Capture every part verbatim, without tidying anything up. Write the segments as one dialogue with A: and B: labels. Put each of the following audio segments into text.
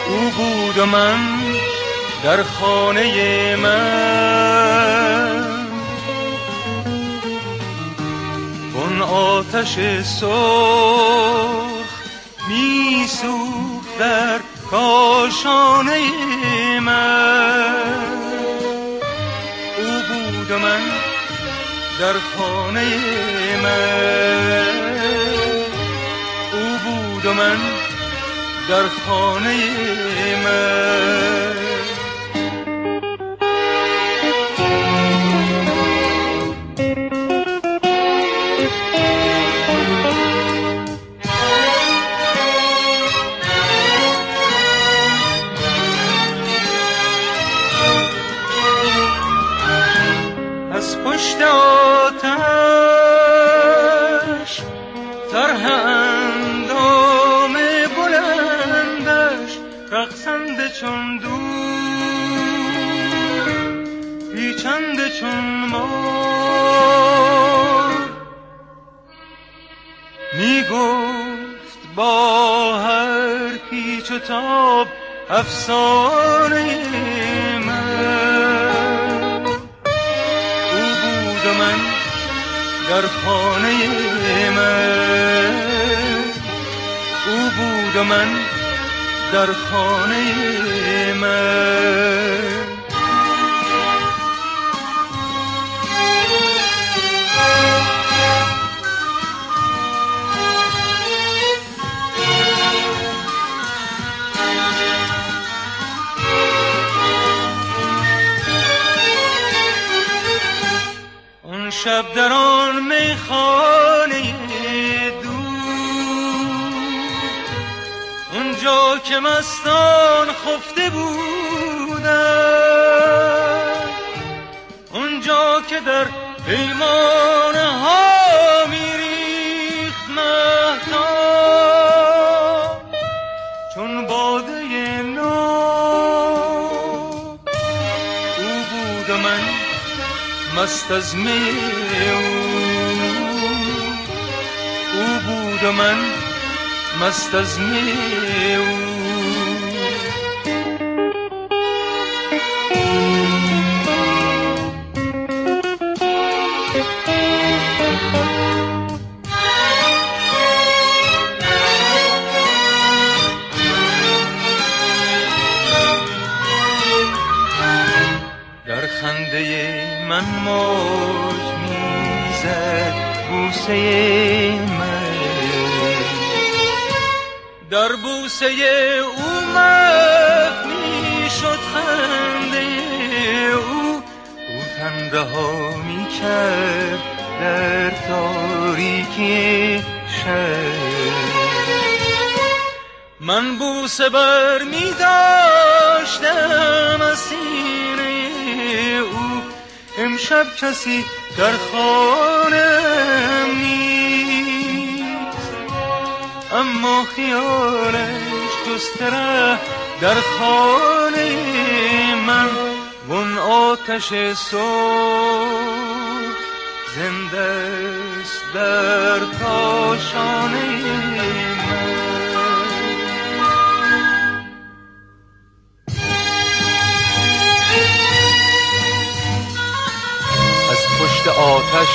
A: او بود و من در خانه من، اون آتش سرخ می سوخت در کاشانه من. او بود و من در خانه من، او بود و من در خانه من. از پشت آتش طرح اندام بلندش رقصنده چون دود پیچنده چون مار، می گفت با هر پیچ و تاب افسانه من. او بود و من در خانه من، او بود و من در خانه من. اون شب در آن میخانه اونجا که مستان خفته بودن، اونجا که در پیمانه ها میریخت مهتاب چون باده ناب. او بود و من مست از می او، او بود و من مست از می او. در خنده من موج میزد بوسه من، در بوسه او محو میشد خنده او. او تن رها میکرد در تاریکی شب، من بوسه بر میداشتم از سینه او. امشب کسی در خانم نیست، اما خیالش جسته در خانه من. وون آتش سرخ زنده است در کاشانه من. از پشت آتش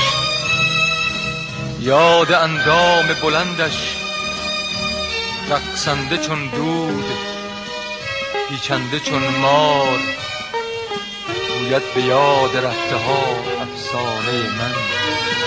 A: یاد اندام بلندش رقصنده چون دود پیچنده چون مار، گوید به یاد رفته ها افسانه من.